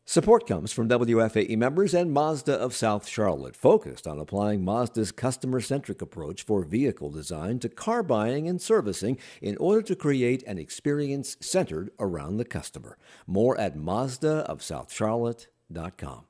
Support comes from WFAE members and Mazda of South Charlotte, focused on applying Mazda's customer-centric approach for vehicle design to car buying and servicing in order to create an experience centered around the customer. More at MazdaofSouthCharlotte.com.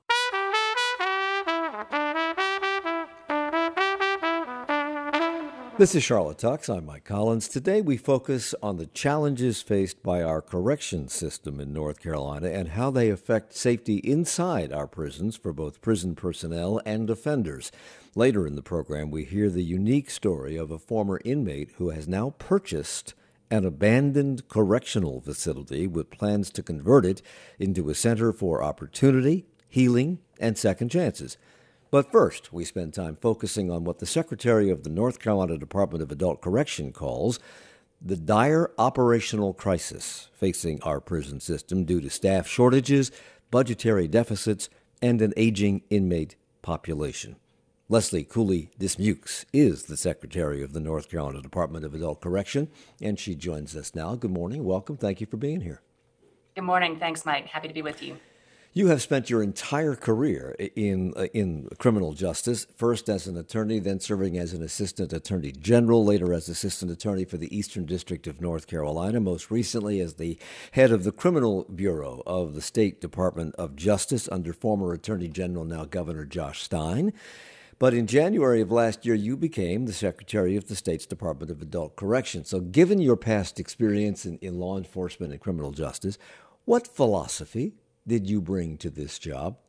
This is Charlotte Talks. I'm Mike Collins. Today we focus on the challenges faced by our correction system in North Carolina and how they affect safety inside our prisons for both prison personnel and offenders. Later in the program, we hear the unique story of a former inmate who has now purchased an abandoned correctional facility with plans to convert it into a center for opportunity, healing, and second chances. But first, we spend time focusing on what the Secretary of the North Carolina Department of Adult Correction calls the dire operational crisis facing our prison system due to staff shortages, budgetary deficits, and an aging inmate population. Leslie Cooley-Dismukes is the Secretary of the North Carolina Department of Adult Correction, and she joins us now. Good morning. Welcome. Thank you for being here. Good morning. Thanks, Mike. Happy to be with you. You have spent your entire career in criminal justice, first as an attorney, then serving as an assistant attorney general, later as assistant attorney for the Eastern District of North Carolina, most recently as the head of the Criminal Bureau of the State Department of Justice under former Attorney General, now Governor Josh Stein. But in January of last year, you became the Secretary of the state's Department of Adult Correction. So given your past experience in law enforcement and criminal justice, what philosophy did you bring to this job?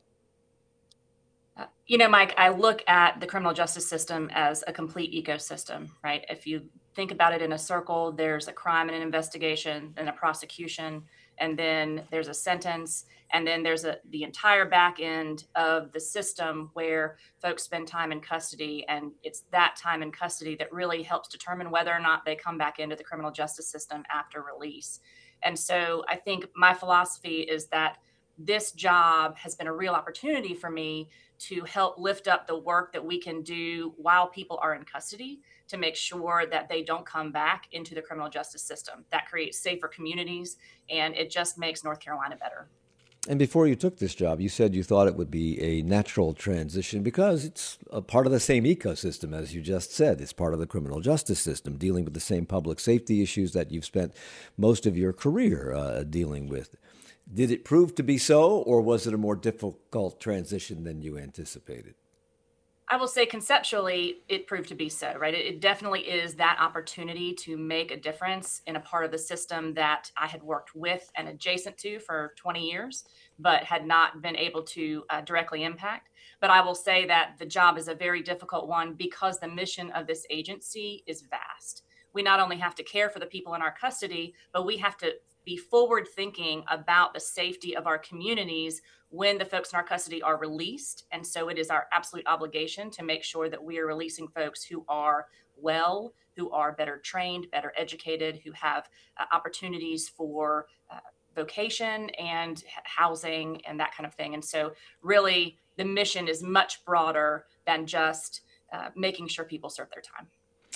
Mike, I look at the criminal justice system as a complete ecosystem, right? If you think about it in a circle, there's a crime and an investigation, and a prosecution, and then there's a sentence, and then there's the entire back end of the system where folks spend time in custody, and it's that time in custody that really helps determine whether or not they come back into the criminal justice system after release. And so I think my philosophy is that this job has been a real opportunity for me to help lift up the work that we can do while people are in custody to make sure that they don't come back into the criminal justice system. That creates safer communities, and it just makes North Carolina better. And before you took this job, you said you thought it would be a natural transition because it's a part of the same ecosystem, as you just said. It's part of the criminal justice system, dealing with the same public safety issues that you've spent most of your career dealing with. Did it prove to be so, or was it a more difficult transition than you anticipated? I will say conceptually, it proved to be so, right? It definitely is that opportunity to make a difference in a part of the system that I had worked with and adjacent to for 20 years, but had not been able to directly impact. But I will say that the job is a very difficult one because the mission of this agency is vast. We not only have to care for the people in our custody, but we have to be forward thinking about the safety of our communities when the folks in our custody are released. And so it is our absolute obligation to make sure that we are releasing folks who are well, who are better trained, better educated, who have opportunities for vocation and housing and that kind of thing. And so really the mission is much broader than just making sure people serve their time.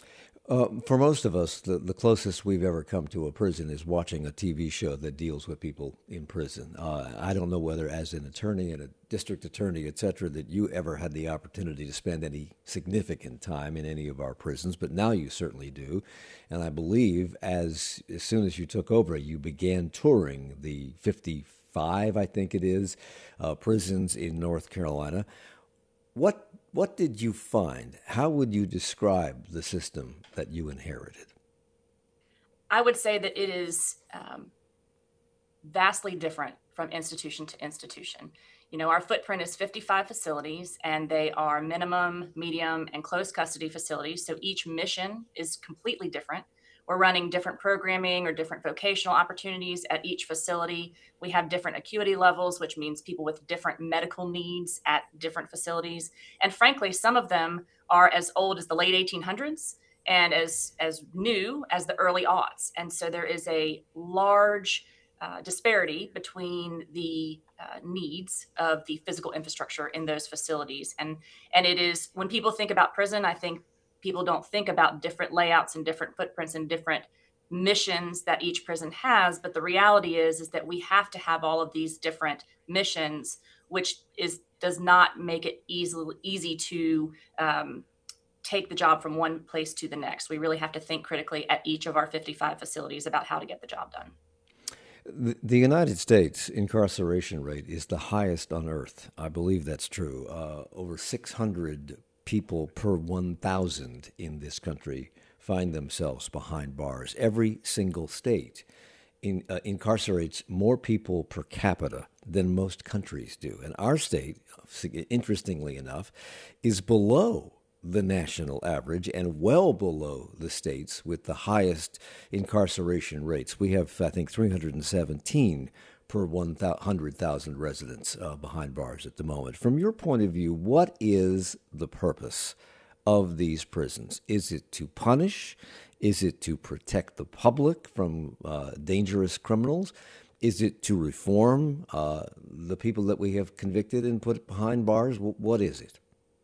For most of us, the closest we've ever come to a prison is watching a TV show that deals with people in prison. I don't know whether as an attorney and a district attorney, et cetera, that you ever had the opportunity to spend any significant time in any of our prisons, but now you certainly do. And I believe as soon as you took over, you began touring the 55, I think it is, prisons in North Carolina. What did you find? How would you describe the system that you inherited? I would say that it is vastly different from institution to institution. Our footprint is 55 facilities, and they are minimum, medium, and close custody facilities. So each mission is completely different. We're running different programming or different vocational opportunities at each facility. We have different acuity levels, which means people with different medical needs at different facilities. And frankly, some of them are as old as the late 1800s and as new as the early aughts. And so there is a large disparity between the needs of the physical infrastructure in those facilities. And it is, when people think about prison, I think people don't think about different layouts and different footprints and different missions that each prison has. But the reality is that we have to have all of these different missions, which does not make it easy to take the job from one place to the next. We really have to think critically at each of our 55 facilities about how to get the job done. The United States incarceration rate is the highest on earth. I believe that's true. Over 600 people per 1,000 in this country find themselves behind bars. Every single state incarcerates more people per capita than most countries do. And our state, interestingly enough, is below the national average and well below the states with the highest incarceration rates. We have, I think, 317 per 100,000 residents behind bars at the moment. From your point of view, what is the purpose of these prisons? Is it to punish? Is it to protect the public from dangerous criminals? Is it to reform the people that we have convicted and put behind bars? What is it?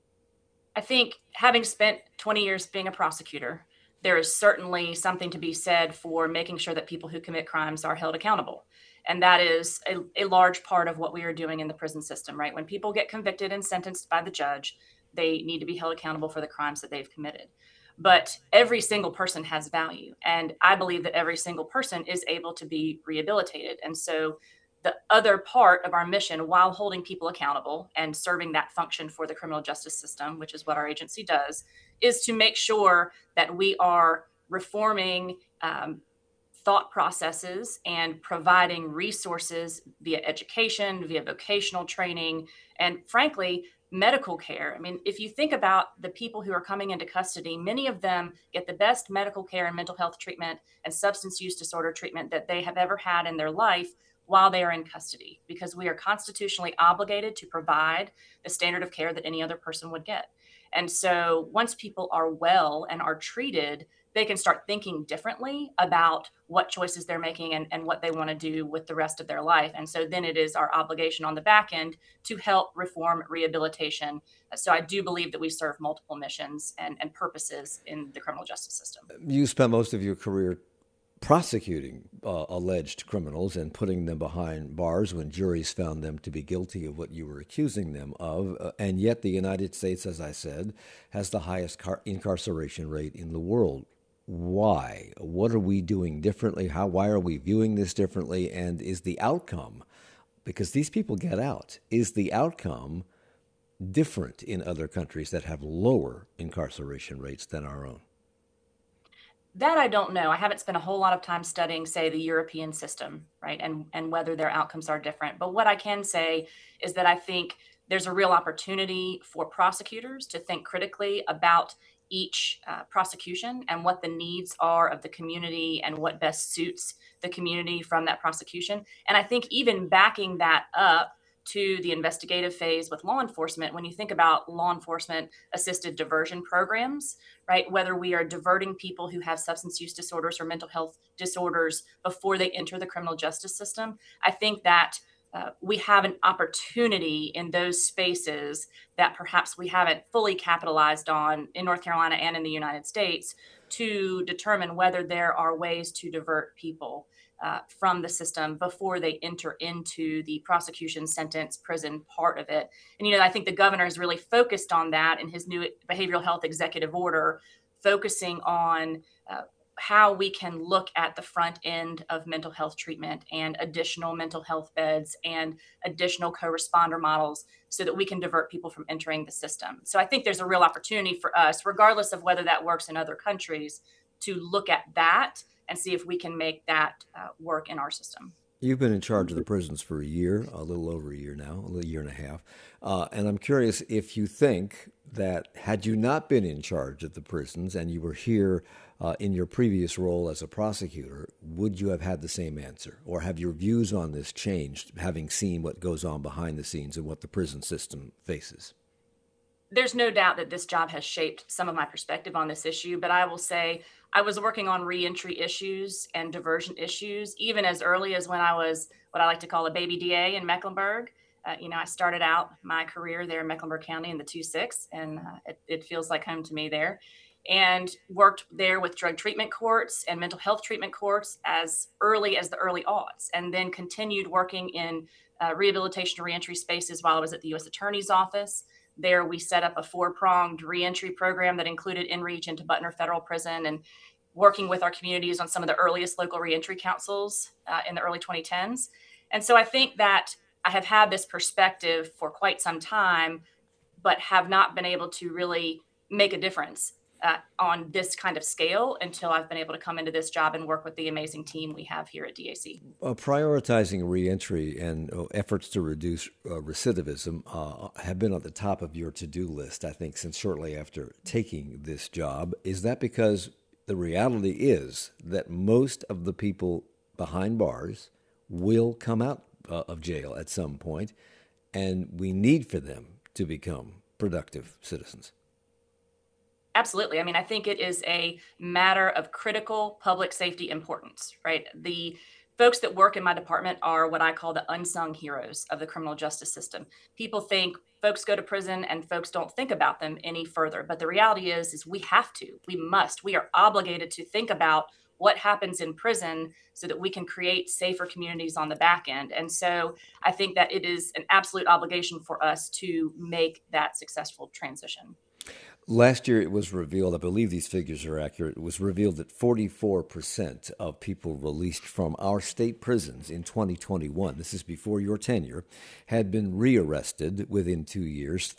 I think, having spent 20 years being a prosecutor, there is certainly something to be said for making sure that people who commit crimes are held accountable. And that is a large part of what we are doing in the prison system, right? When people get convicted and sentenced by the judge, they need to be held accountable for the crimes that they've committed. But every single person has value. And I believe that every single person is able to be rehabilitated. And so the other part of our mission, while holding people accountable and serving that function for the criminal justice system, which is what our agency does, is to make sure that we are reforming thought processes and providing resources via education, via vocational training, and frankly, medical care. I mean, if you think about the people who are coming into custody, many of them get the best medical care and mental health treatment and substance use disorder treatment that they have ever had in their life while they are in custody, because we are constitutionally obligated to provide the standard of care that any other person would get. And so once people are well and are treated, they can start thinking differently about what choices they're making and what they want to do with the rest of their life. And so then it is our obligation on the back end to help reform rehabilitation. So I do believe that we serve multiple missions and purposes in the criminal justice system. You spent most of your career prosecuting alleged criminals and putting them behind bars when juries found them to be guilty of what you were accusing them of. And yet the United States, as I said, has the highest incarceration rate in the world. Why? What are we doing differently? Why are we viewing this differently? And is the outcome, because these people get out, is the outcome different in other countries that have lower incarceration rates than our own? That I don't know. I haven't spent a whole lot of time studying, say, the European system, right? And whether their outcomes are different. But what I can say is that I think there's a real opportunity for prosecutors to think critically about each prosecution and what the needs are of the community and what best suits the community from that prosecution. And I think even backing that up to the investigative phase with law enforcement, when you think about law enforcement assisted diversion programs, right? Whether we are diverting people who have substance use disorders or mental health disorders before they enter the criminal justice system, I think that we have an opportunity in those spaces that perhaps we haven't fully capitalized on in North Carolina and in the United States to determine whether there are ways to divert people from the system before they enter into the prosecution, sentence, prison part of it. And, I think the governor is really focused on that in his new behavioral health executive order, focusing on how we can look at the front end of mental health treatment and additional mental health beds and additional co-responder models so that we can divert people from entering the system. So I think there's a real opportunity for us, regardless of whether that works in other countries, to look at that and see if we can make that work in our system. You've been in charge of the prisons for a year, a little over a year now, a year and a half. And I'm curious if you think that had you not been in charge of the prisons and you were here in your previous role as a prosecutor, would you have had the same answer? Or have your views on this changed, having seen what goes on behind the scenes and what the prison system faces? There's no doubt that this job has shaped some of my perspective on this issue, but I will say I was working on reentry issues and diversion issues, even as early as when I was what I like to call a baby DA in Mecklenburg. I started out my career there in Mecklenburg County in the 2-6, and it feels like home to me there. and worked there with drug treatment courts and mental health treatment courts as early as the early aughts, and then continued working in rehabilitation and reentry spaces while I was at the U.S. Attorney's Office. There, we set up a 4-pronged reentry program that included in-reach into Butner Federal Prison and working with our communities on some of the earliest local reentry councils in the early 2010s. And so I think that I have had this perspective for quite some time, but have not been able to really make a difference on this kind of scale until I've been able to come into this job and work with the amazing team we have here at DAC. Prioritizing reentry and efforts to reduce recidivism have been at the top of your to-do list, I think, since shortly after taking this job. Is that because the reality is that most of the people behind bars will come out of jail at some point, and we need for them to become productive citizens? Absolutely. I mean, I think it is a matter of critical public safety importance, right? The folks that work in my department are what I call the unsung heroes of the criminal justice system. People think folks go to prison and folks don't think about them any further. But the reality is we have to, we must, we are obligated to think about what happens in prison so that we can create safer communities on the back end. And so I think that it is an absolute obligation for us to make that successful transition. Last year, it was revealed, I believe these figures are accurate, it was revealed that 44% of people released from our state prisons in 2021, this is before your tenure, had been rearrested within 2 years.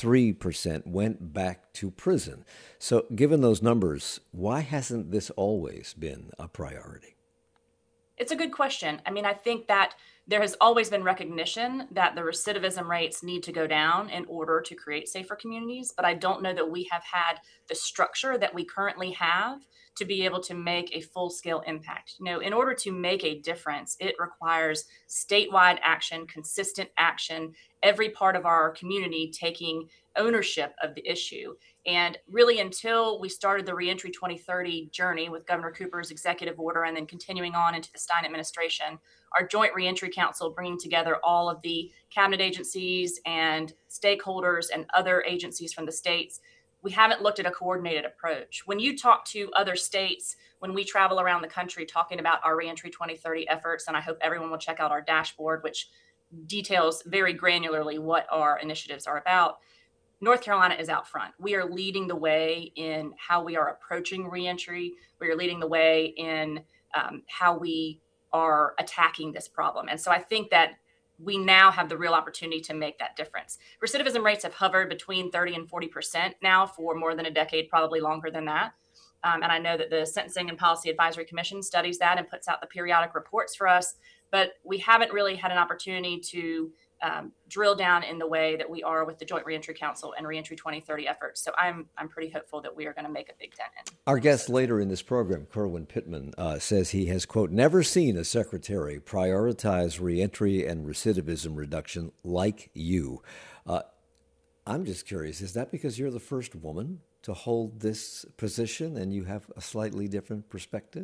33% went back to prison. So given those numbers, why hasn't this always been a priority? It's a good question. I mean, I think that there has always been recognition that the recidivism rates need to go down in order to create safer communities, but I don't know that we have had the structure that we currently have to be able to make a full-scale impact. You know, in order to make a difference, it requires statewide action, consistent action, every part of our community taking ownership of the issue. And really, until we started the Reentry 2030 journey with Governor Cooper's executive order and then continuing on into the Stein administration, our Joint Reentry Council, bringing together all of the cabinet agencies and stakeholders and other agencies from the states, we haven't looked at a coordinated approach. When you talk to other states, when we travel around the country talking about our Reentry 2030 efforts, and I hope everyone will check out our dashboard, which details very granularly what our initiatives are about, North Carolina is out front. We are leading the way in how we are approaching reentry. We are leading the way in how we are attacking this problem. And so I think that we now have the real opportunity to make that difference. Recidivism rates have hovered between 30 and 40% now for more than a decade, probably longer than that. And I know that the Sentencing and Policy Advisory Commission studies that and puts out the periodic reports for us, but we haven't really had an opportunity to drill down in the way that we are with the Joint Reentry Council and Reentry 2030 efforts. So I'm pretty hopeful that we are going to make a big dent in. Our guest later in this program, Kerwin Pittman, says he has, quote, never seen a secretary prioritize reentry and recidivism reduction like you. I'm just curious, is that because you're the first woman to hold this position and you have a slightly different perspective?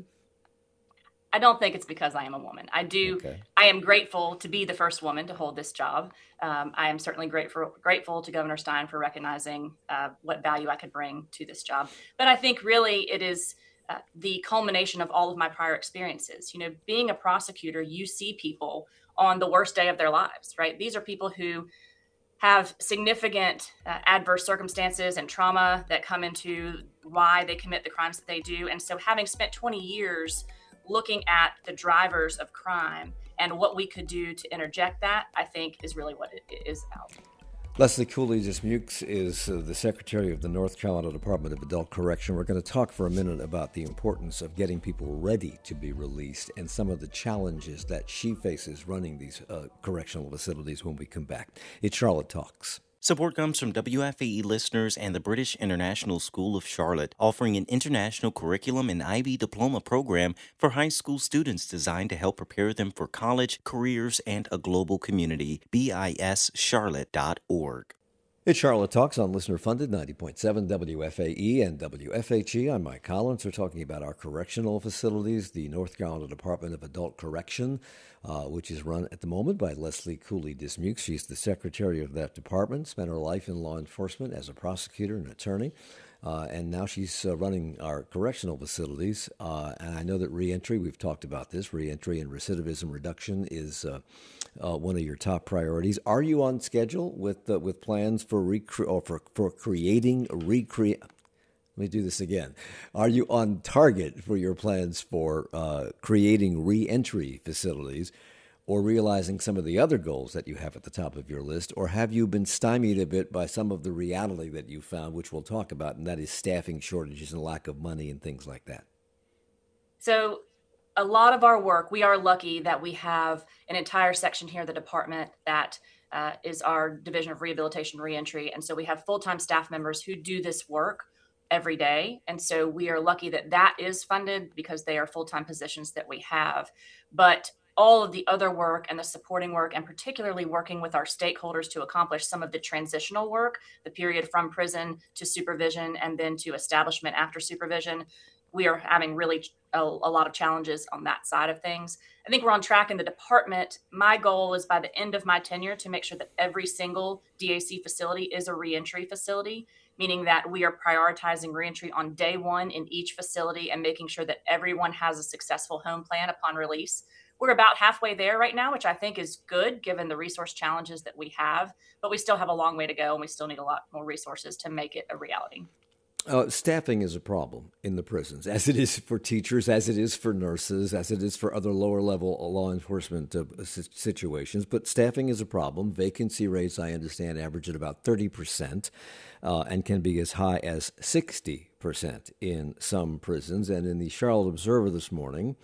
I don't think it's because I am a woman. Okay. I am grateful to be the first woman to hold this job. I am certainly grateful to Governor Stein for recognizing what value I could bring to this job. But I think really it is the culmination of all of my prior experiences. You know, being a prosecutor, you see people on the worst day of their lives, right? These are people who have significant adverse circumstances and trauma that come into why they commit the crimes that they do. And so having spent 20 years looking at the drivers of crime and what we could do to interject that, I think is really what it is about. Leslie Cooley Dismukes is the Secretary of the North Carolina Department of Adult Correction. We're going to talk for a minute about the importance of getting people ready to be released and some of the challenges that she faces running these correctional facilities when we come back. It's Charlotte Talks. Support comes from WFAE listeners and the British International School of Charlotte, offering an international curriculum and IB diploma program for high school students designed to help prepare them for college, careers, and a global community. BISCharlotte.org. It's Charlotte Talks on listener-funded 90.7 WFAE and WFHE. I'm Mike Collins. We're talking about our correctional facilities, the North Carolina Department of Adult Correction, which is run at the moment by Leslie Cooley Dismukes. She's the secretary of that department, spent her life in law enforcement as a prosecutor and attorney. and now she's running our correctional facilities. And I know that reentry, we've talked about this, reentry and recidivism reduction is one of your top priorities. Are you on schedule with plans for creating recreate? Let me do this again. Are you on target for your plans for creating reentry facilities, or realizing some of the other goals that you have at the top of your list? Or have you been stymied a bit by some of the reality that you found, which we'll talk about, and that is staffing shortages and lack of money and things like that? So a lot of our work, we are lucky that we have an entire section here, the department, that is our Division of Rehabilitation Reentry. And so we have full-time staff members who do this work every day. And so we are lucky that that is funded because they are full-time positions that we have. But all of the other work and the supporting work, and particularly working with our stakeholders to accomplish some of the transitional work, the period from prison to supervision and then to establishment after supervision, we are having really a lot of challenges on that side of things. I think we're on track in the department. My goal is by the end of my tenure to make sure that every single DAC facility is a reentry facility, meaning that we are prioritizing reentry on day one in each facility and making sure that everyone has a successful home plan upon release. We're about halfway there right now, which I think is good given the resource challenges that we have, but we still have a long way to go and we still need a lot more resources to make it a reality. Staffing is a problem in the prisons, as it is for teachers, as it is for nurses, as it is for other lower level law enforcement situations. But staffing is a problem. Vacancy rates, I understand, average at about 30% and can be as high as 60% in some prisons. And in the Charlotte Observer this morning,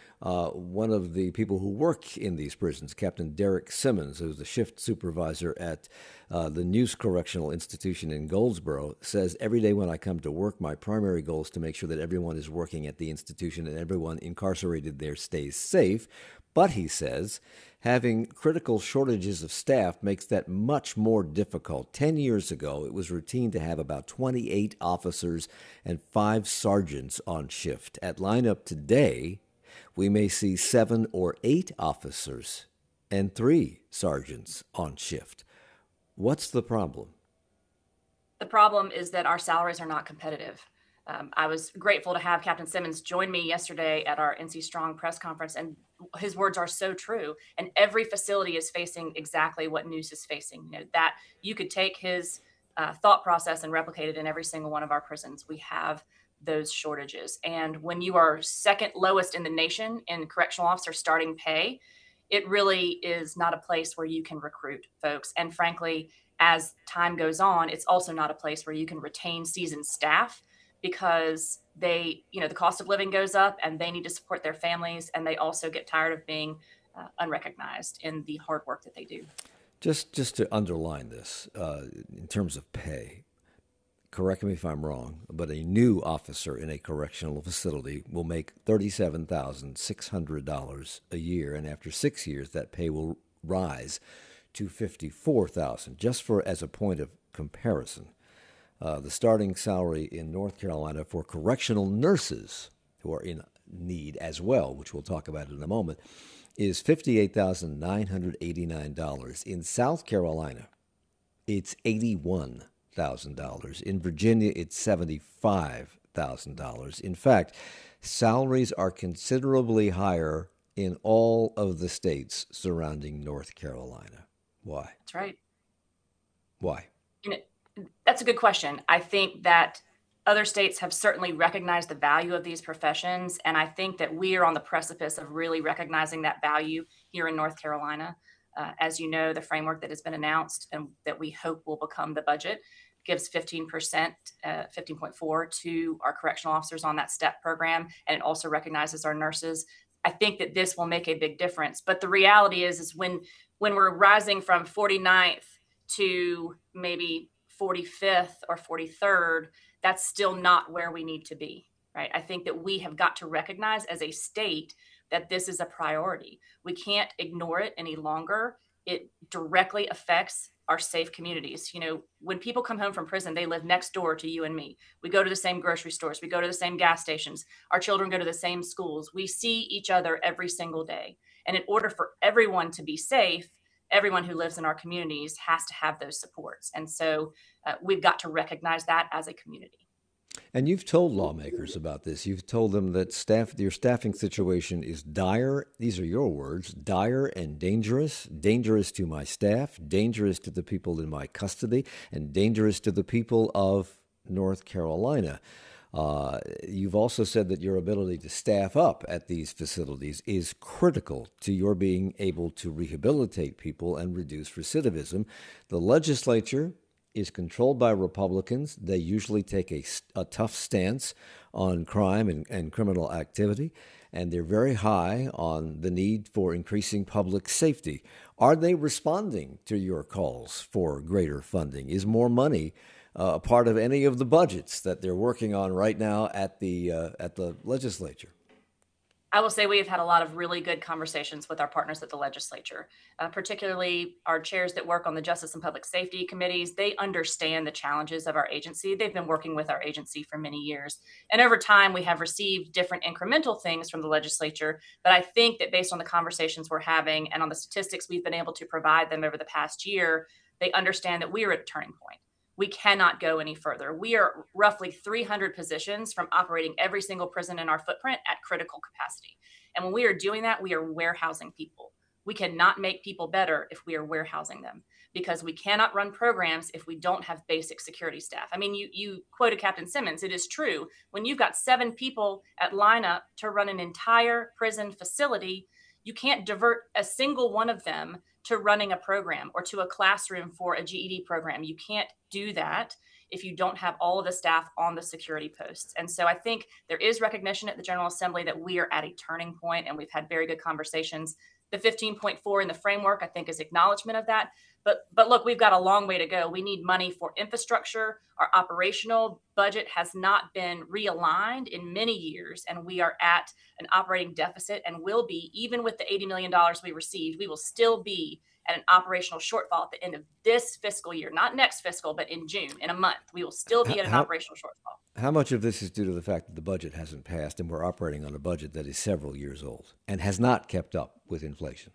one of the people who work in these prisons, Captain Derek Simmons, who's the shift supervisor at the Neuse Correctional Institution in Goldsboro, says, every day when I come to work, my primary goal is to make sure that everyone is working at the institution and everyone incarcerated there stays safe. But he says, having critical shortages of staff makes that much more difficult. 10 years ago, it was routine to have about 28 officers and 5 sergeants on shift. At lineup today, we may see 7 or 8 officers and 3 sergeants on shift. What's the problem? The problem is that our salaries are not competitive. I was grateful to have Captain Simmons join me yesterday at our NC Strong press conference, and his words are so true. And every facility is facing exactly what Neuse is facing. You know, that you could take his thought process and replicate it in every single one of our prisons. We have those shortages. And when you are second lowest in the nation in correctional officer starting pay, it really is not a place where you can recruit folks. And frankly, as time goes on, it's also not a place where you can retain seasoned staff because the cost of living goes up and they need to support their families. And they also get tired of being unrecognized in the hard work that they do. Just to underline this, in terms of pay, correct me if I'm wrong, but a new officer in a correctional facility will make $37,600 a year, and after 6 years, that pay will rise to $54,000. Just as a point of comparison, the starting salary in North Carolina for correctional nurses who are in need as well, which we'll talk about in a moment, is $58,989. In South Carolina, it's $81,000. In Virginia, it's $75,000. In fact, salaries are considerably higher in all of the states surrounding North Carolina. Why? That's right. Why? That's a good question. I think that other states have certainly recognized the value of these professions, and I think that we are on the precipice of really recognizing that value here in North Carolina. As you know, the framework that has been announced and that we hope will become the budget gives 15%, 15.4 to our correctional officers on that STEP program, and it also recognizes our nurses. I think that this will make a big difference. But the reality is when we're rising from 49th to maybe 45th or 43rd, that's still not where we need to be, right? I think that we have got to recognize as a state that this is a priority. We can't ignore it any longer. It directly affects our safe communities. You know, when people come home from prison, they live next door to you and me. We go to the same grocery stores. We go to the same gas stations. Our children go to the same schools. We see each other every single day. And in order for everyone to be safe, everyone who lives in our communities has to have those supports. And so we've got to recognize that as a community. And you've told lawmakers about this. You've told them that your staffing situation is dire. These are your words: dire and dangerous. Dangerous to my staff, dangerous to the people in my custody, and dangerous to the people of North Carolina. You've also said that your ability to staff up at these facilities is critical to your being able to rehabilitate people and reduce recidivism. The legislature is controlled by Republicans. They usually take a tough stance on crime and criminal activity, and they're very high on the need for increasing public safety. Are they responding to your calls for greater funding? Is more money a part of any of the budgets that they're working on right now at the legislature? I will say we have had a lot of really good conversations with our partners at the legislature, particularly our chairs that work on the Justice and Public Safety committees. They understand the challenges of our agency. They've been working with our agency for many years. And over time, we have received different incremental things from the legislature. But I think that based on the conversations we're having and on the statistics we've been able to provide them over the past year, they understand that we are at a turning point. We cannot go any further. We are roughly 300 positions from operating every single prison in our footprint at critical capacity. And when we are doing that, we are warehousing people. We cannot make people better if we are warehousing them, because we cannot run programs if we don't have basic security staff. I mean, you quoted Captain Simmons. It is true. When you've got 7 people at lineup to run an entire prison facility, you can't divert a single one of them to running a program or to a classroom for a GED program. You can't do that if you don't have all of the staff on the security posts. And so I think there is recognition at the General Assembly that we are at a turning point, and we've had very good conversations. The 15.4 in the framework, I think, is acknowledgement of that. But look, we've got a long way to go. We need money for infrastructure. Our operational budget has not been realigned in many years, and we are at an operating deficit and will be, even with the $80 million we received, we will still be at an operational shortfall at the end of this fiscal year, not next fiscal, but in June, in a month. We will still be at an operational shortfall. How much of this is due to the fact that the budget hasn't passed and we're operating on a budget that is several years old and has not kept up with inflation?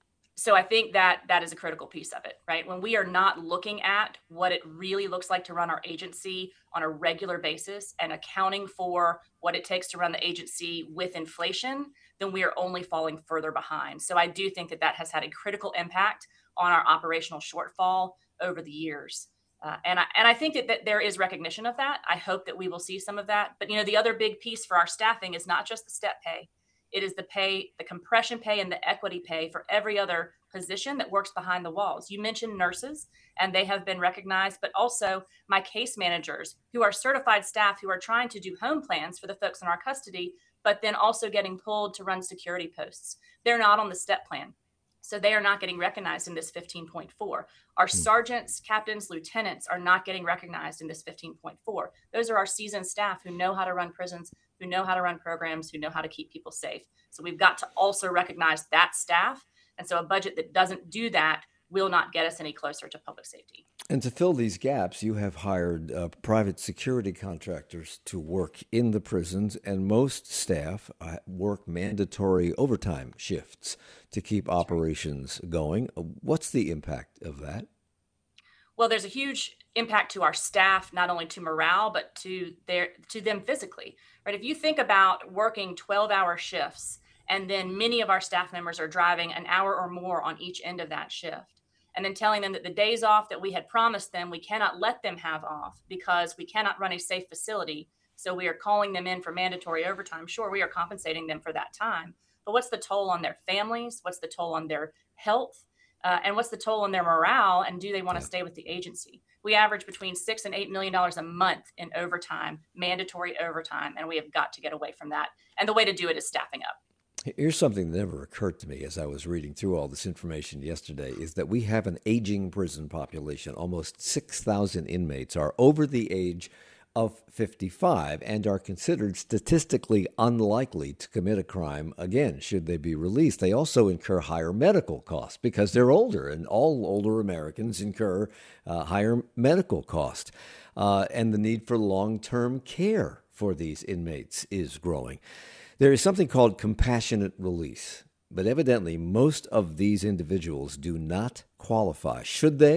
So I think that is a critical piece of it, right? When we are not looking at what it really looks like to run our agency on a regular basis and accounting for what it takes to run the agency with inflation, then we are only falling further behind. So I do think that has had a critical impact on our operational shortfall over the years. And I think that there is recognition of that. I hope that we will see some of that. But, the other big piece for our staffing is not just the step pay. It is the pay, the compression pay, and the equity pay for every other position that works behind the walls. You mentioned nurses, and they have been recognized, but also my case managers, who are certified staff who are trying to do home plans for the folks in our custody, but then also getting pulled to run security posts. They're not on the step plan, so they are not getting recognized in this 15.4. Our sergeants, captains, lieutenants are not getting recognized in this 15.4. Those are our seasoned staff who know how to run prisons, who know how to run programs, who know how to keep people safe. So we've got to also recognize that staff. And so a budget that doesn't do that will not get us any closer to public safety. And to fill these gaps, you have hired private security contractors to work in the prisons, and most staff work mandatory overtime shifts to keep operations going. What's the impact of that? Well, there's a huge impact to our staff, not only to morale, but to them physically, right? If you think about working 12-hour shifts, and then many of our staff members are driving an hour or more on each end of that shift, and then telling them that the days off that we had promised them, we cannot let them have off because we cannot run a safe facility. So we are calling them in for mandatory overtime. Sure, we are compensating them for that time, but what's the toll on their families? What's the toll on their health? And what's the toll on their morale? And do they want to stay with the agency? We average between $6 and $8 million a month in overtime, mandatory overtime, and we have got to get away from that. And the way to do it is staffing up. Here's something that never occurred to me as I was reading through all this information yesterday, is that we have an aging prison population. Almost 6,000 inmates are over the age of 55 and are considered statistically unlikely to commit a crime again should they be released. They also incur higher medical costs because they're older, and all older Americans incur higher medical costs. And the need for long-term care for these inmates is growing. There is something called compassionate release, but evidently most of these individuals do not qualify. Should they?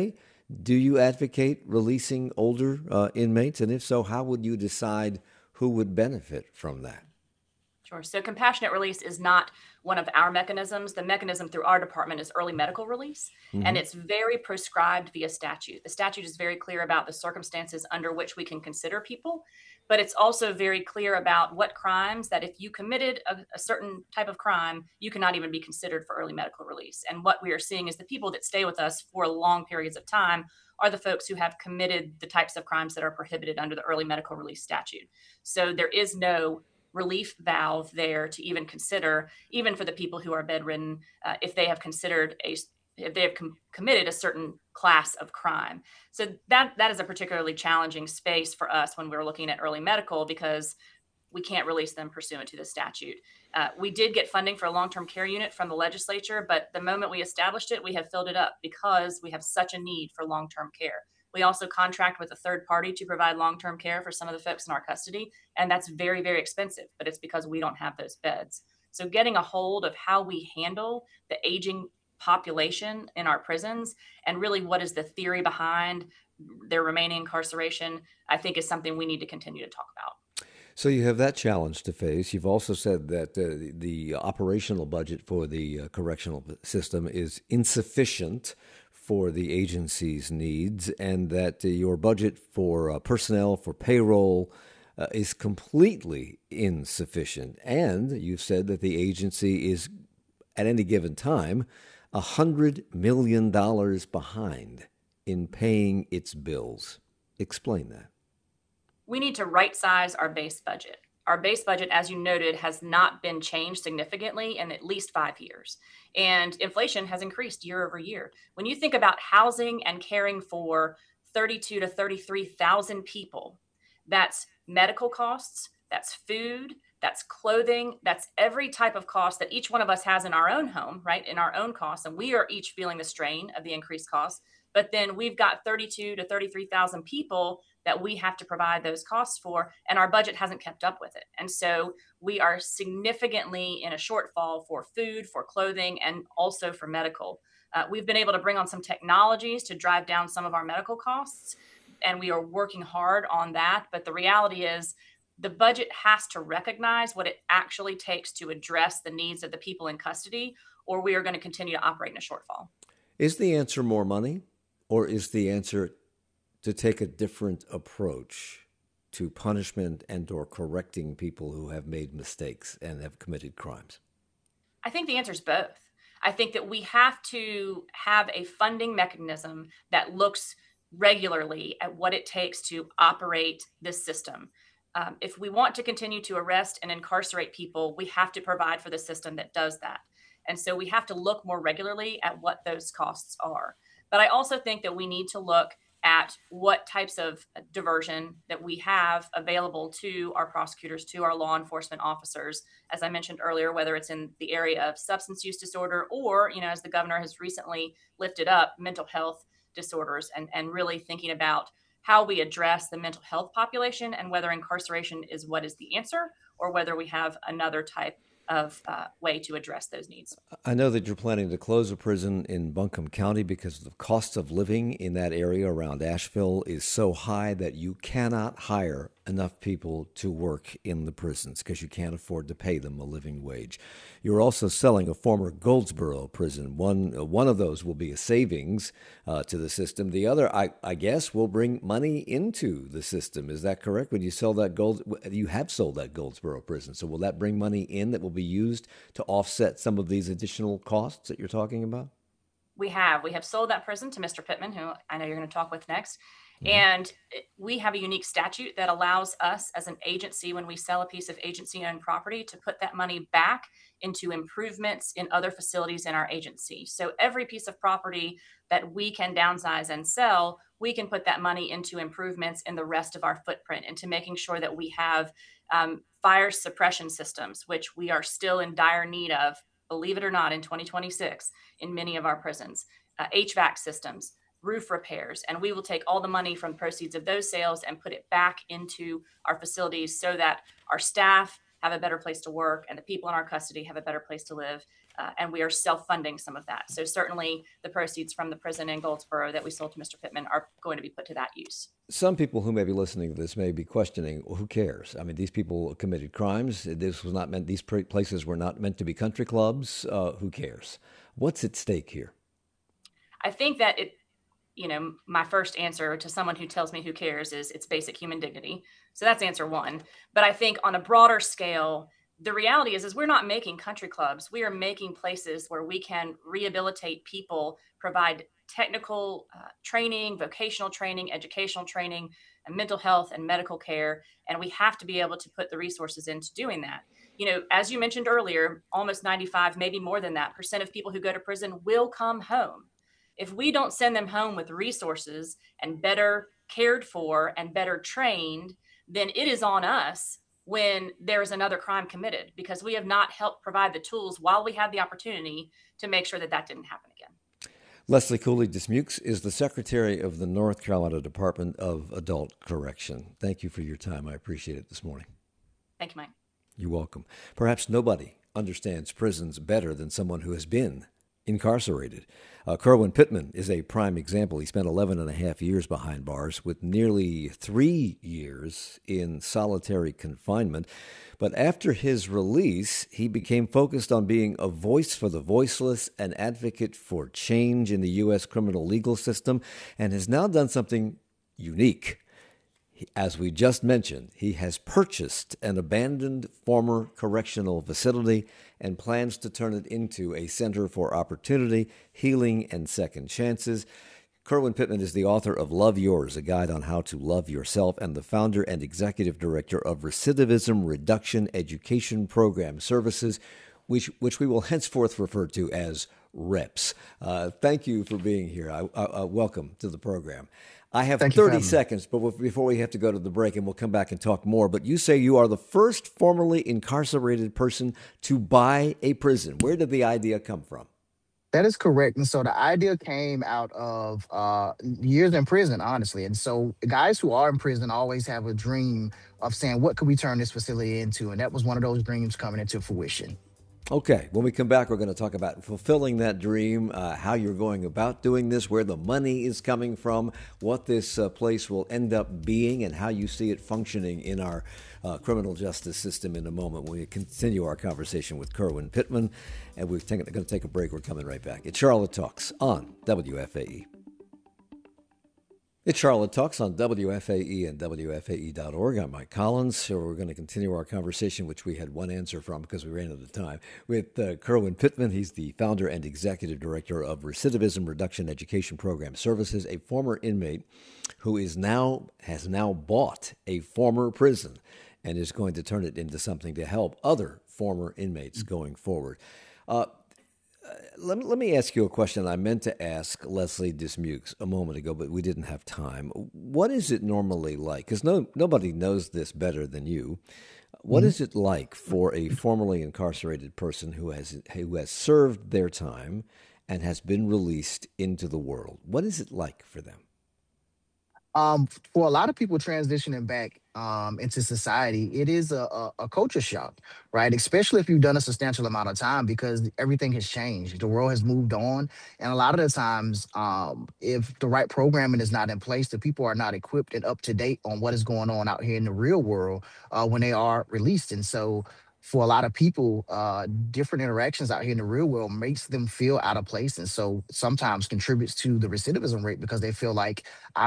Do you advocate releasing older inmates? And if so, how would you decide who would benefit from that? Sure. So compassionate release is not one of our mechanisms. The mechanism through our department is early medical release, and Hmm. it's very prescribed via statute. The statute is very clear about the circumstances under which we can consider people, but it's also very clear about what crimes that if you committed a certain type of crime, you cannot even be considered for early medical release. And what we are seeing is the people that stay with us for long periods of time are the folks who have committed the types of crimes that are prohibited under the early medical release statute. So there is no relief valve there to even consider, even for the people who are bedridden, if they have considered if they have committed a certain class of crime. So that is a particularly challenging space for us when we're looking at early medical because we can't release them pursuant to the statute. We did get funding for a long-term care unit from the legislature, but the moment we established it, we have filled it up because we have such a need for long-term care. We also contract with a third party to provide long-term care for some of the folks in our custody, and that's very, very expensive, but it's because we don't have those beds. So getting a hold of how we handle the aging population in our prisons and really what is the theory behind their remaining incarceration, I think is something we need to continue to talk about. So you have that challenge to face. You've also said that the operational budget for the correctional system is insufficient for the agency's needs, and that your budget for personnel, for payroll, is completely insufficient. And you've said that the agency is, at any given time, $100 million behind in paying its bills. Explain that. We need to right size our base budget. Our base budget, as you noted, has not been changed significantly in at least 5 years. And inflation has increased year over year. When you think about housing and caring for 32 to 33,000 people, that's medical costs, that's food, that's clothing, that's every type of cost that each one of us has in our own home, right? In our own costs. And we are each feeling the strain of the increased costs. But then we've got 32 to 33,000 people that we have to provide those costs for, and our budget hasn't kept up with it. And so we are significantly in a shortfall for food, for clothing, and also for medical. We've been able to bring on some technologies to drive down some of our medical costs, and we are working hard on that. But the reality is, the budget has to recognize what it actually takes to address the needs of the people in custody, or we are going to continue to operate in a shortfall. Is the answer more money, or is the answer to take a different approach to punishment and or correcting people who have made mistakes and have committed crimes? I think the answer is both. I think that we have to have a funding mechanism that looks regularly at what it takes to operate this system. If we want to continue to arrest and incarcerate people, we have to provide for the system that does that. And so we have to look more regularly at what those costs are. But I also think that we need to look at what types of diversion that we have available to our prosecutors, to our law enforcement officers, as I mentioned earlier, whether it's in the area of substance use disorder or, as the governor has recently lifted up, mental health disorders, and really thinking about how we address the mental health population and whether incarceration is what is the answer or whether we have another type of way to address those needs. I know that you're planning to close a prison in Buncombe County because the cost of living in that area around Asheville is so high that you cannot hire enough people to work in the prisons because you can't afford to pay them a living wage. You're also selling a former Goldsboro prison. One of those will be a savings to the system. The other, I guess, will bring money into the system. Is that correct? When you sell that you have sold that Goldsboro prison. So will that bring money in that will be used to offset some of these additional costs that you're talking about? We have sold that prison to Mr. Pittman, who I know you're going to talk with next. Mm-hmm. And we have a unique statute that allows us as an agency, when we sell a piece of agency-owned property, to put that money back into improvements in other facilities in our agency. So every piece of property that we can downsize and sell, we can put that money into improvements in the rest of our footprint, into making sure that we have fire suppression systems, which we are still in dire need of, believe it or not, in 2026 in many of our prisons, HVAC systems, roof repairs, and we will take all the money from proceeds of those sales and put it back into our facilities so that our staff have a better place to work and the people in our custody have a better place to live. and we are self-funding some of that. So certainly the proceeds from the prison in Goldsboro that we sold to Mr. Pittman are going to be put to that use. Some people who may be listening to this may be questioning, well, who cares? I mean, these people committed crimes. This was not meant, these places were not meant to be country clubs. Who cares? What's at stake here? I think that my first answer to someone who tells me who cares is it's basic human dignity. So that's answer one. But I think on a broader scale, the reality is we're not making country clubs. We are making places where we can rehabilitate people, provide technical training, vocational training, educational training, and mental health and medical care. And we have to be able to put the resources into doing that. As you mentioned earlier, almost 95, maybe more than that, % of people who go to prison will come home. If we don't send them home with resources and better cared for and better trained, then it is on us when there is another crime committed, because we have not helped provide the tools while we had the opportunity to make sure that didn't happen again. Leslie Cooley-Dismukes is the Secretary of the North Carolina Department of Adult Correction. Thank you for your time. I appreciate it this morning. Thank you, Mike. You're welcome. Perhaps nobody understands prisons better than someone who has been incarcerated. Kerwin Pittman is a prime example. He spent 11 and a half years behind bars with nearly 3 years in solitary confinement. But after his release, he became focused on being a voice for the voiceless, an advocate for change in the U.S. criminal legal system, and has now done something unique. As we just mentioned, he has purchased an abandoned former correctional facility and plans to turn it into a center for opportunity, healing, and second chances. Kerwin Pittman is the author of Love Yours, a guide on how to love yourself, and the founder and executive director of Recidivism Reduction Education Program Services, which we will henceforth refer to as REPS. Thank you for being here. Welcome to the program. I have 30 seconds, but before we have to go to the break, and we'll come back and talk more. But you say you are the first formerly incarcerated person to buy a prison. Where did the idea come from? That is correct. And so the idea came out of years in prison, honestly. And so guys who are in prison always have a dream of saying, what could we turn this facility into? And that was one of those dreams coming into fruition. Okay, when we come back, we're going to talk about fulfilling that dream, how you're going about doing this, where the money is coming from, what this place will end up being, and how you see it functioning in our criminal justice system in a moment when we continue our conversation with Kerwin Pittman. And we're going to take a break. We're coming right back. It's Charlotte Talks on WFAE. It's Charlotte Talks on WFAE and WFAE.org. I'm Mike Collins. So we're going to continue our conversation, which we had one answer from because we ran out of time, with Kerwin Pittman. He's the founder and executive director of Recidivism Reduction Education Program Services, a former inmate who has now bought a former prison and is going to turn it into something to help other former inmates going forward. Let me ask you a question I meant to ask Leslie Dismukes a moment ago, but we didn't have time. What is it normally like? Because nobody knows this better than you. What is it like for a formerly incarcerated person who has served their time and has been released into the world? What is it like for them? For a lot of people transitioning back into society, it is a culture shock, right? Especially if you've done a substantial amount of time, because everything has changed. The world has moved on. And a lot of the times, if the right programming is not in place, the people are not equipped and up to date on what is going on out here in the real world when they are released. And so for a lot of people, different interactions out here in the real world makes them feel out of place. And so sometimes contributes to the recidivism rate, because they feel like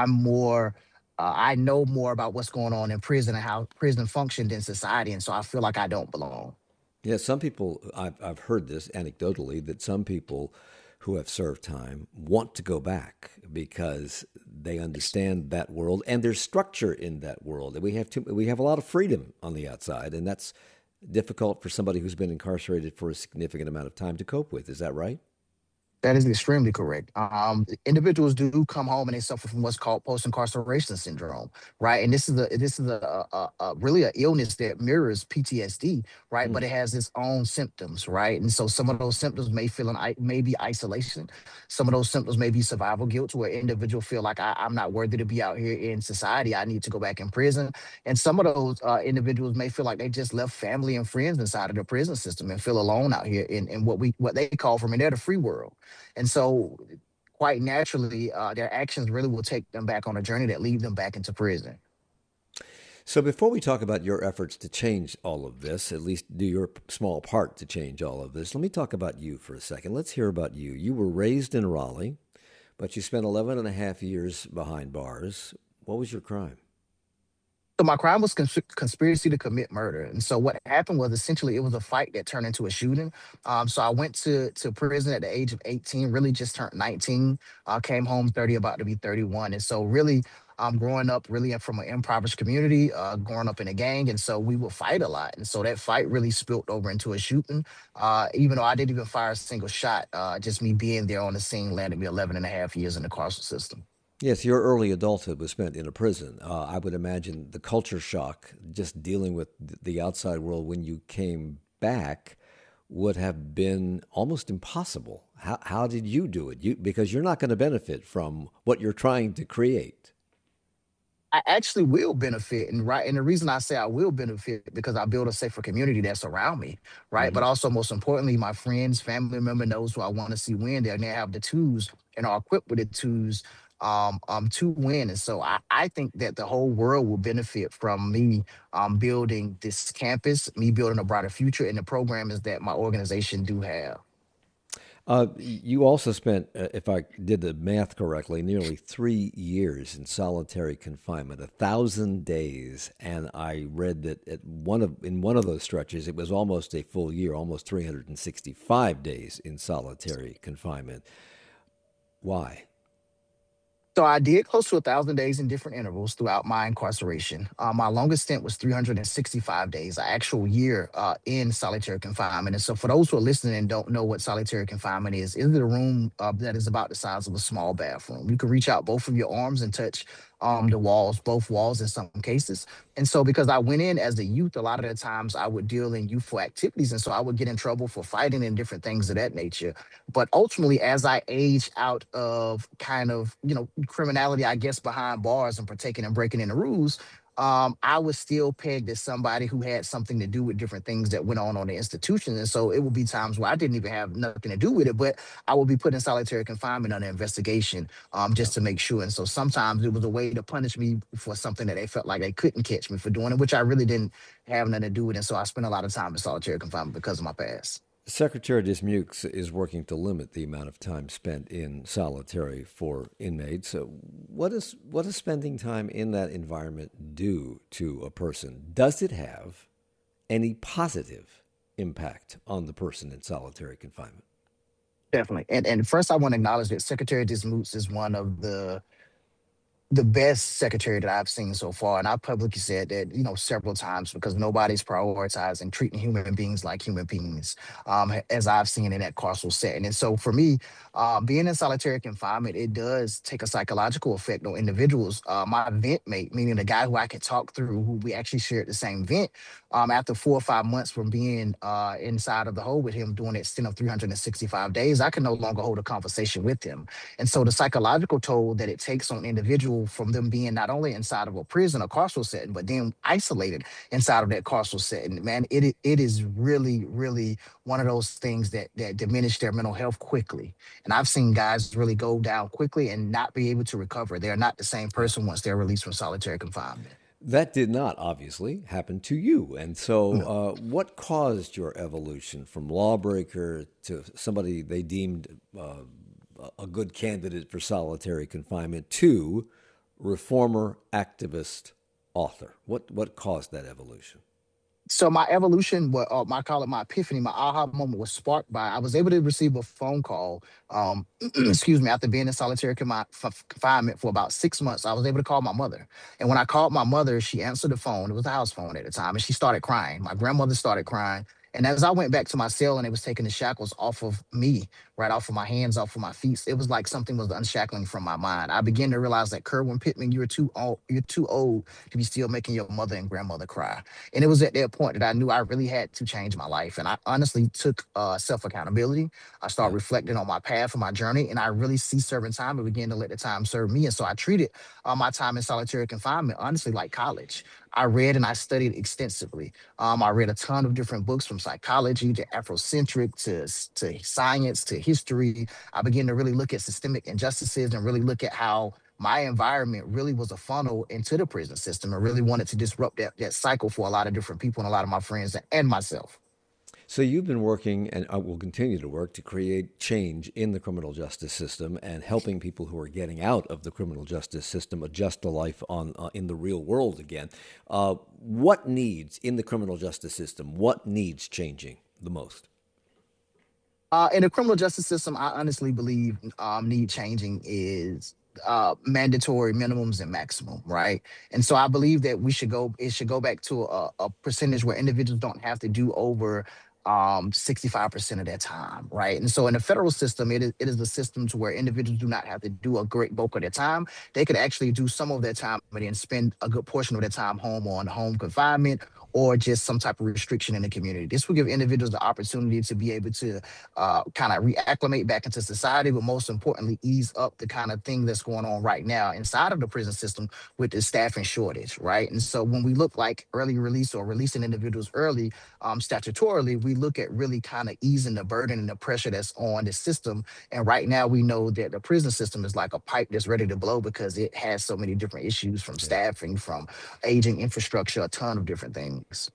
I know more about what's going on in prison and how prison functioned in society. And so I feel like I don't belong. Yeah, some people, I've heard this anecdotally, that some people who have served time want to go back because they understand that world and there's structure in that world. And we have a lot of freedom on the outside, and that's difficult for somebody who's been incarcerated for a significant amount of time to cope with. Is that right? That is extremely correct. Individuals do come home and they suffer from what's called post incarceration syndrome, right? And this is a really a illness that mirrors PTSD, right? But Mm. it has its own symptoms, right? And so some of those symptoms may may be isolation. Some of those symptoms may be survival guilt, where individual feel like I'm not worthy to be out here in society. I need to go back in prison. And some of those individuals may feel like they just left family and friends inside of the prison system and feel alone out here in what they call from in there the free world. And so, quite naturally, their actions really will take them back on a journey that lead them back into prison. So, before we talk about your efforts to change all of this, at least do your small part to change all of this, let me talk about you for a second. Let's hear about you. You were raised in Raleigh, but you spent 11 and a half years behind bars. What was your crime? So my crime was conspiracy to commit murder, and so what happened was essentially it was a fight that turned into a shooting. So I went to prison at the age of 18, really just turned 19. Came home 30, about to be 31, and so really. Growing up really from an impoverished community, growing up in a gang, and so we would fight a lot, and so that fight really spilled over into a shooting. Even though I didn't even fire a single shot, just me being there on the scene landed me 11 and a half years in the carceral system. Yes, your early adulthood was spent in a prison. I would imagine the culture shock, just dealing with the outside world when you came back, would have been almost impossible. How did you do it? Because you're not going to benefit from what you're trying to create. I actually will benefit, and right, and the reason I say I will benefit because I build a safer community that's around me, right? But Hmm. also, most importantly, my friends, family member knows who I want to see win. They have the tools and are equipped with the tools to win. And so I think that the whole world will benefit from me building this campus, me building a brighter future, and the programs that my organization do have. You also spent, if I did the math correctly, nearly 3 years in solitary confinement, 1,000 days, and I read that in one of those stretches, it was almost a full year, almost 365 days in solitary confinement. Why? So I did close to 1,000 days in different intervals throughout my incarceration. My longest stint was 365 days, an actual year in solitary confinement. And so, for those who are listening and don't know what solitary confinement is it a room that is about the size of a small bathroom? You can reach out both of your arms and touch the walls, both walls in some cases. And so, because I went in as a youth, a lot of the times I would deal in youthful activities, and so I would get in trouble for fighting and different things of that nature. But ultimately, as I age out of kind of, criminality, I guess, behind bars and partaking and breaking in the rules, I was still pegged as somebody who had something to do with different things that went on the institution. And so it would be times where I didn't even have nothing to do with it, but I would be put in solitary confinement under investigation Yeah. just to make sure. And so sometimes it was a way to punish me for something that they felt like they couldn't catch me for doing it, which I really didn't have nothing to do with. And so I spent a lot of time in solitary confinement because of my past. Secretary Dismukes is working to limit the amount of time spent in solitary for inmates. So what does spending time in that environment do to a person? Does it have any positive impact on the person in solitary confinement? Definitely. And first I want to acknowledge that Secretary Dismukes is one of the best secretary that I've seen so far. And I publicly said that, several times because nobody's prioritizing treating human beings like human beings, as I've seen in that carceral setting. And so for me, being in solitary confinement, it does take a psychological effect on individuals. My vent mate, meaning the guy who I could talk through, who we actually shared the same vent, after 4 or 5 months from being inside of the hole with him doing that stint of 365 days, I can no longer hold a conversation with him. And so the psychological toll that it takes on individual from them being not only inside of a prison or carceral setting, but then isolated inside of that carceral setting, man, it is really, really one of those things that diminish their mental health quickly. And I've seen guys really go down quickly and not be able to recover. They're not the same Yeah. person once they're released from solitary confinement. That did not obviously happen to you. And so, No. what caused your evolution from lawbreaker to somebody they deemed a good candidate for solitary confinement to reformer, activist, author? What caused that evolution? So my evolution, what I call it my epiphany, my aha moment was sparked by I was able to receive a phone call, excuse me, after being in solitary confinement for about 6 months. I was able to call my mother, and when I called my mother, she answered the phone. It was a house phone at the time, and she started crying. My grandmother started crying, And as I went back to my cell and it was taking the shackles off of me, right off of my hands, off of my feet, it was like something was unshackling from my mind. I began to realize that Kerwin Pittman, you're too old to be still making your mother and grandmother cry. And it was at that point that I knew I really had to change my life. And I honestly took self accountability. I started Yeah. reflecting on my path and my journey, and I really ceased serving time and began to let the time serve me. And so I treated my time in solitary confinement honestly like college. I read and I studied extensively. I read a ton of different books from psychology to Afrocentric to science to history. I began to really look at systemic injustices and really look at how my environment really was a funnel into the prison system and really wanted to disrupt that cycle for a lot of different people and a lot of my friends and myself. So you've been working and will continue to work to create change in the criminal justice system and helping people who are getting out of the criminal justice system adjust to life on in the real world again. What needs in the criminal justice system? What needs changing the most? In the criminal justice system, I honestly believe need changing is mandatory minimums and maximum, right? And so I believe that it should go back to a percentage where individuals don't have to do over 65% of their time, right? And so in the federal system, it is a system to where individuals do not have to do a great bulk of their time. They could actually do some of their time and then spend a good portion of their time home on home confinement or just some type of restriction in the community. This will give individuals the opportunity to be able to kind of reacclimate back into society, but most importantly, ease up the kind of thing that's going on right now inside of the prison system with the staffing shortage, right? And so when we look like early release or releasing individuals early, statutorily, we look at really kind of easing the burden and the pressure that's on the system. And right now, we know that the prison system is like a pipe that's ready to blow because it has so many different issues from Yeah. staffing, from aging infrastructure, a ton of different things.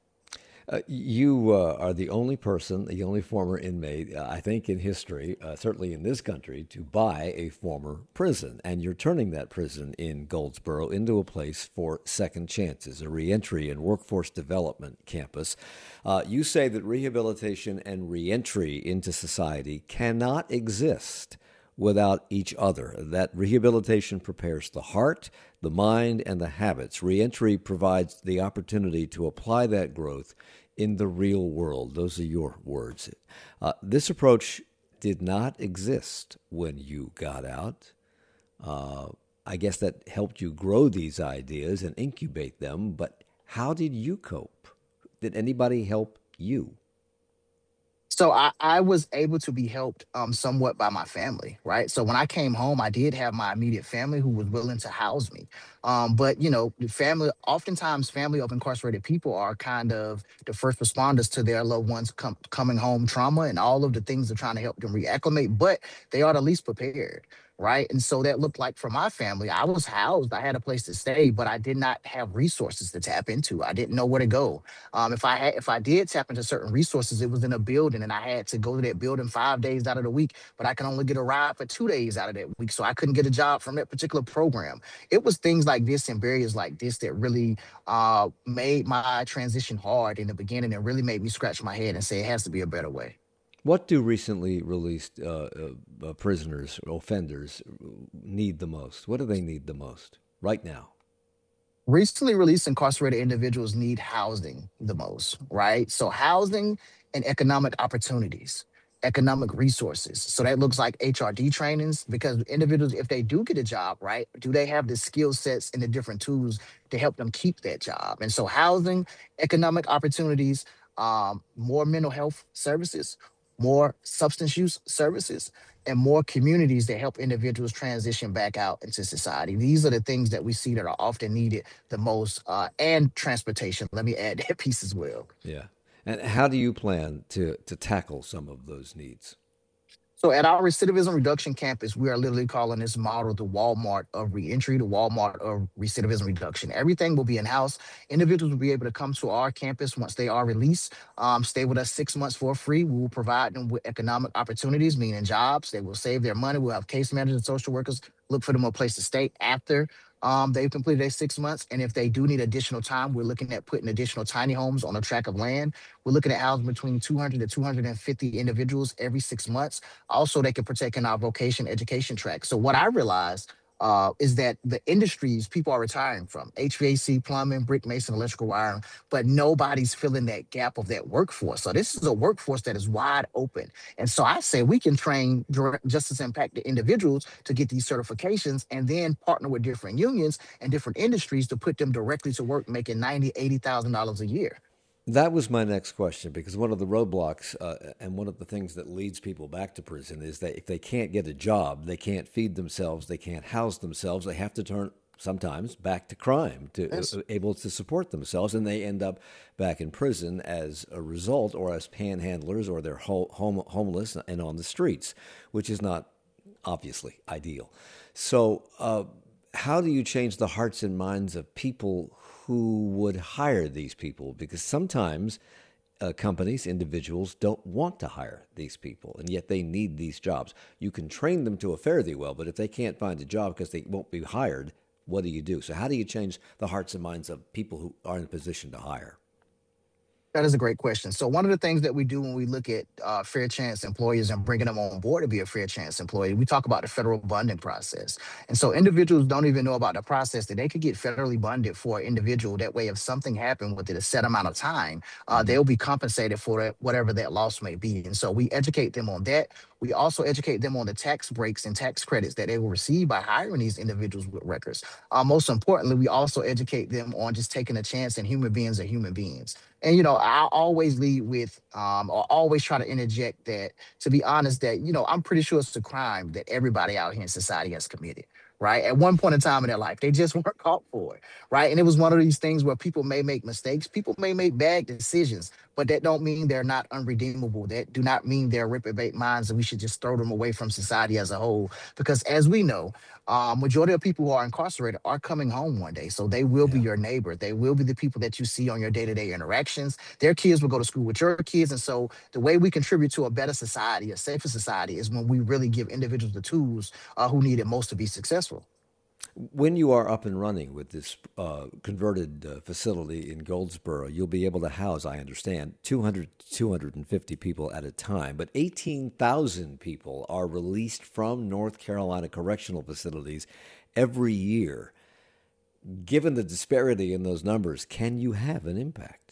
You are the only person, the only former inmate, I think, in history, certainly in this country, to buy a former prison. And you're turning that prison in Goldsboro into a place for second chances, a reentry and workforce development campus. You say that rehabilitation and reentry into society cannot exist without each other. That rehabilitation prepares the heart, the mind, and the habits. Reentry provides the opportunity to apply that growth in the real world. Those are your words. This approach did not exist when you got out. I guess that helped you grow these ideas and incubate them, but how did you cope? Did anybody help you? So I was able to be helped somewhat by my family, right? So when I came home, I did have my immediate family who was willing to house me. But the family, oftentimes family of incarcerated people are kind of the first responders to their loved ones coming home trauma and all of the things they're trying to help them reacclimate, but they are the least prepared. Right. And so that looked like for my family, I was housed, I had a place to stay, but I did not have resources to tap into. I didn't know where to go. If I did tap into certain resources, it was in a building, and I had to go to that building 5 days out of the week, but I can only get a ride for 2 days out of that week, so I couldn't get a job from that particular program. It was things like this and barriers like this that really made my transition hard in the beginning and really made me scratch my head and say it has to be a better way. What do recently released prisoners, offenders, need the most? What do they need the most right now? Recently released incarcerated individuals need housing the most, right? So housing and economic opportunities, economic resources. So that looks like HRD trainings because individuals, if they do get a job, right, do they have the skill sets and the different tools to help them keep that job? And so housing, economic opportunities, more mental health services, more substance use services, and more communities that help individuals transition back out into society. These are the things that we see that are often needed the most, and transportation. Let me add that piece as well. Yeah. And how do you plan to tackle some of those needs? So at our recidivism reduction campus, we are literally calling this model the Walmart of reentry, the Walmart of recidivism reduction. Everything will be in house. Individuals will be able to come to our campus once they are released, stay with us 6 months for free. We will provide them with economic opportunities, meaning jobs. They will save their money. We'll have case managers and social workers look for them a place to stay after they've completed their 6 months. And if they do need additional time, we're looking at putting additional tiny homes on a tract of land. We're looking at housing between 200 to 250 individuals every 6 months. Also, they can partake in our vocation education track. So what I realized is that the industries people are retiring from, HVAC, plumbing, brick, mason, electrical wiring, but nobody's filling that gap of that workforce. So this is a workforce that is wide open. And so I say we can train direct justice impacted individuals to get these certifications and then partner with different unions and different industries to put them directly to work making $90,000, $80,000 a year. That was my next question because one of the roadblocks and one of the things that leads people back to prison is that if they can't get a job, they can't feed themselves, they can't house themselves, they have to turn sometimes back to crime to Yes. able to support themselves, and they end up back in prison as a result, or as panhandlers, or they're homeless and on the streets, which is not obviously ideal. So, how do you change the hearts and minds of people who would hire these people? Because sometimes companies, individuals don't want to hire these people, and yet they need these jobs. You can train them to a fare thee well, but if they can't find a job because they won't be hired, what do you do? So, how do you change the hearts and minds of people who are in a position to hire? That is a great question. So one of the things that we do when we look at fair chance employers and bringing them on board to be a fair chance employee, we talk about the federal bonding process. And so individuals don't even know about the process that they could get federally bonded for an individual. That way, if something happened within a set amount of time, Hmm. they'll be compensated for whatever that loss may be. And so we educate them on that. We also educate them on the tax breaks and tax credits that they will receive by hiring these individuals with records. Most importantly, we also educate them on just taking a chance, and human beings are human beings. And I always lead with, or always try to interject that, to be honest, that I'm pretty sure it's a crime that everybody out here in society has committed. Right. At one point in time in their life, they just weren't caught for it. Right. And it was one of these things where people may make mistakes, people may make bad decisions, but that don't mean they're not unredeemable. That do not mean they're reprobate minds and we should just throw them away from society as a whole. Because as we know, majority of people who are incarcerated are coming home one day. So they will be Yeah. your neighbor. They will be the people that you see on your day-to-day interactions. Their kids will go to school with your kids. And so the way we contribute to a better society, a safer society, is when we really give individuals the tools who need it most to be successful. When you are up and running with this converted facility in Goldsboro, you'll be able to house, I understand, 200 to 250 people at a time. But 18,000 people are released from North Carolina correctional facilities every year. Given the disparity in those numbers, can you have an impact?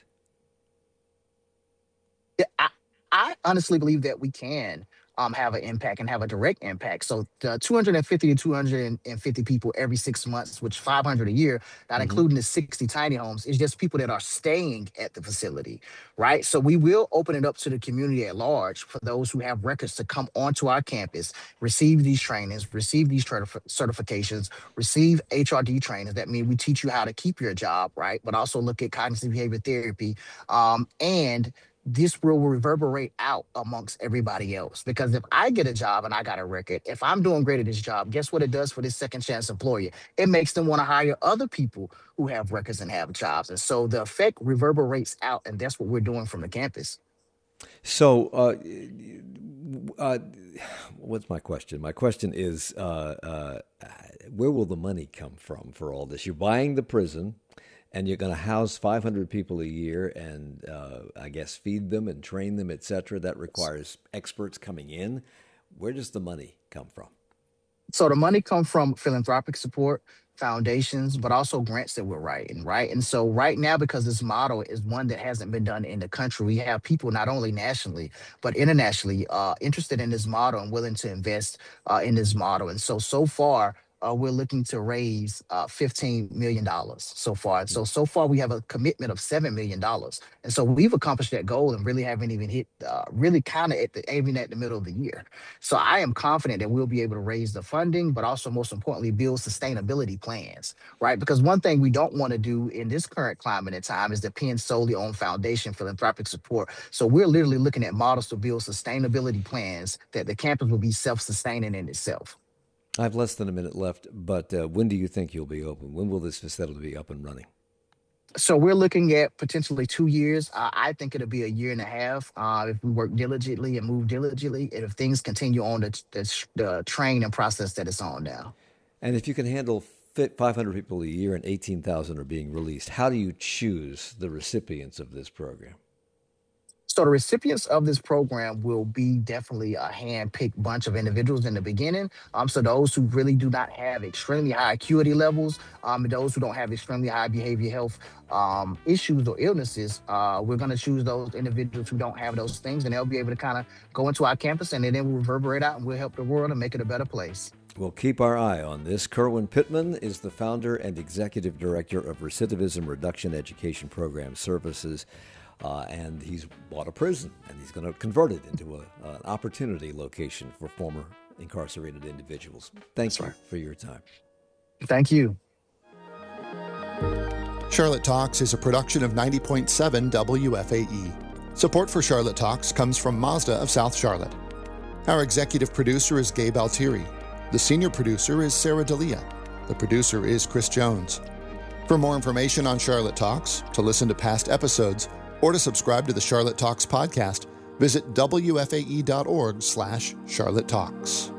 Yeah, I honestly believe that we can have an impact and have a direct impact. So the 250 to 250 people every 6 months, which 500 a year, not Hmm. including the 60 tiny homes, is just people that are staying at the facility, right? So we will open it up to the community at large for those who have records to come onto our campus, receive these trainings, receive these certifications, receive HRD trainings. That means we teach you how to keep your job, right? But also look at cognitive behavior therapy, and this will reverberate out amongst everybody else. Because if I get a job and I got a record, if I'm doing great at this job, guess what it does for this second chance employer? It makes them want to hire other people who have records and have jobs. And so the effect reverberates out, and that's what we're doing from the campus. So, uh, what's my question? My question is, where will the money come from for all this? You're buying the prison, and you're going to house 500 people a year, and I guess feed them and train them, et cetera. That requires experts coming in. Where does the money come from? So the money comes from philanthropic support, foundations, but also grants that we're writing, right? And so right now, because this model is one that hasn't been done in the country, we have people not only nationally but internationally interested in this model and willing to invest in this model. And so far. We're looking to raise $15 million so far. And so far we have a commitment of $7 million, and so we've accomplished that goal and really haven't even hit really kind of at the even at the middle of the year. So I am confident that we'll be able to raise the funding, but also most importantly, build sustainability plans, right? Because one thing we don't want to do in this current climate and time is depend solely on foundation philanthropic support. So we're literally looking at models to build sustainability plans that the campus will be self-sustaining in itself. I have less than a minute left, but when do you think you'll be open? When will this facility be up and running? So we're looking at potentially 2 years. I think it'll be a year and a half if we work diligently and move diligently, and if things continue on the train and process that it's on now. And if you can handle 500 people a year and 18,000 are being released, how do you choose the recipients of this program? So the recipients of this program will be definitely a hand-picked bunch of individuals in the beginning. So those who really do not have extremely high acuity levels, and those who don't have extremely high behavior health issues or illnesses, we're going to choose those individuals who don't have those things, and they'll be able to kind of go into our campus, and then we'll reverberate out, and we'll help the world and make it a better place. We'll keep our eye on this. Kerwin Pittman is the founder and executive director of Recidivism Reduction Education Program Services. And he's bought a prison, and he's going to convert it into an opportunity location for former incarcerated individuals. Thanks for your time. Thank you. Charlotte Talks is a production of 90.7 WFAE. Support for Charlotte Talks comes from Mazda of South Charlotte. Our executive producer is Gabe Altieri. The senior producer is Sarah D'Elia. The producer is Chris Jones. For more information on Charlotte Talks, to listen to past episodes, or to subscribe to the Charlotte Talks podcast, visit wfae.org/Charlotte Talks.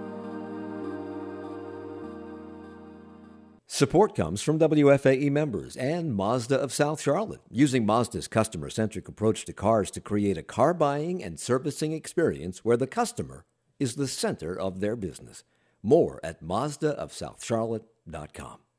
Support comes from WFAE members and Mazda of South Charlotte, using Mazda's customer-centric approach to cars to create a car buying and servicing experience where the customer is the center of their business. More at MazdaofSouthCharlotte.com.